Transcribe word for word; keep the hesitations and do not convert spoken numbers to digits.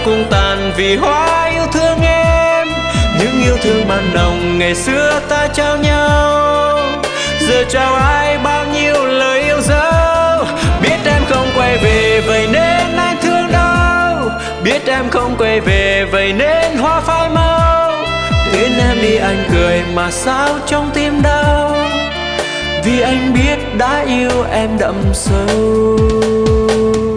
cùng tàn vì hóa yêu thương em. Những yêu thương ban nồng ngày xưa ta trao nhau, giờ trao ai bao nhiêu lời yêu dấu. Biết em không quay về vậy nên anh thương đau, biết em không quay về vậy nên hoa phai mau. Tuyến em đi anh cười mà sao trong tim đau, vì anh biết đã yêu em đậm sâu.